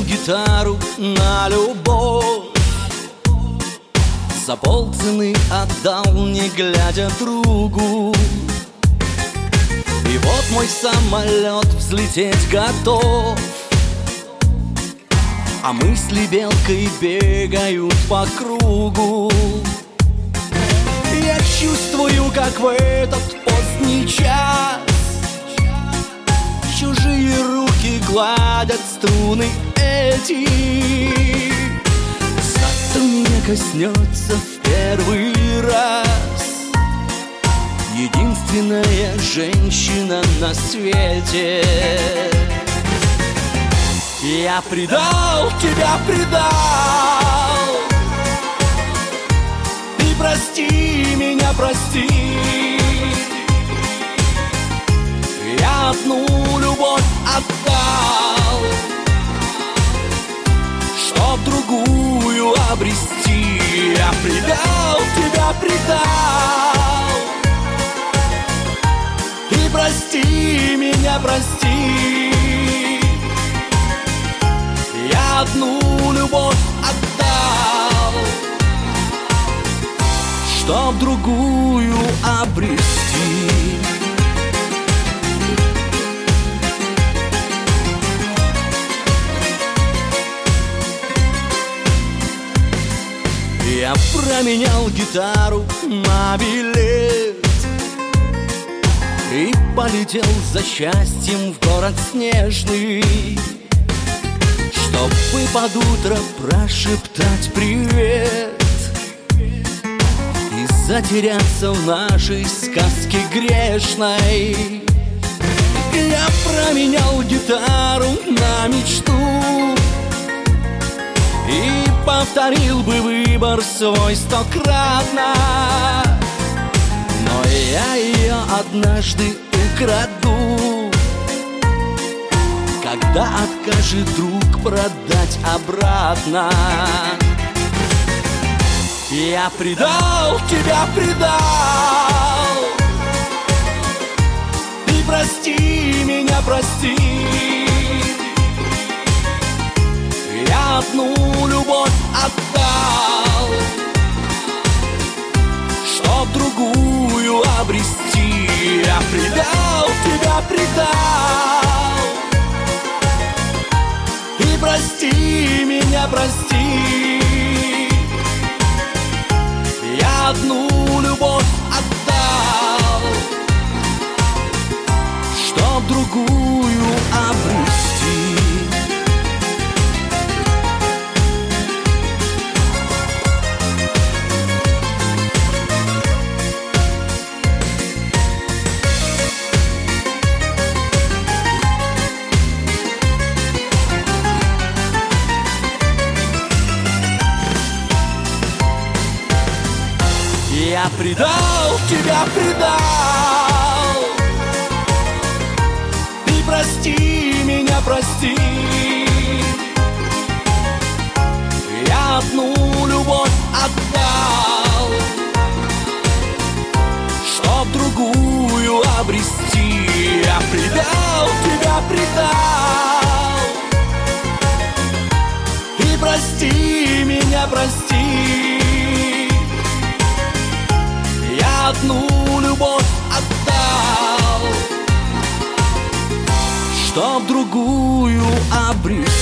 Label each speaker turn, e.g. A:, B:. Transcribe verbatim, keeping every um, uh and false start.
A: гитару на любовь, за полцены отдал, не глядя другу. И вот мой самолет взлететь готов, а мысли белкой бегают по кругу. Я чувствую, как в этот поздний час чужие руки гладят струны эти. Завтра меня коснется в первый раз единственная женщина на свете. Я предал, тебя предал, ты прости меня, прости. Я одну любовь отдал, чтоб другую обрести. Я предал, тебя предал, ты прости меня, прости. Я одну любовь отдал, чтоб другую обрести. Я променял гитару на билет и полетел за счастьем в город снежный, чтобы под утро прошептать привет и затеряться в нашей сказке грешной. Я променял гитару на мечту и повторил бы выбор свой стократно, но я ее однажды украду, когда откажет друг продать обратно. Я предал, тебя предал, ты прости меня, прости. Я одну любовь отдал, чтоб другую обрести. Я предал, тебя предал, ты прости меня, прости. Я одну любовь отдал, чтоб другую обрести. Я предал, тебя предал, ты прости меня, прости. Я одну любовь отдал, чтоб другую обрести. Я предал, тебя предал, ты прости меня, прости. Я одну любовь отдал, чтоб другую обрести.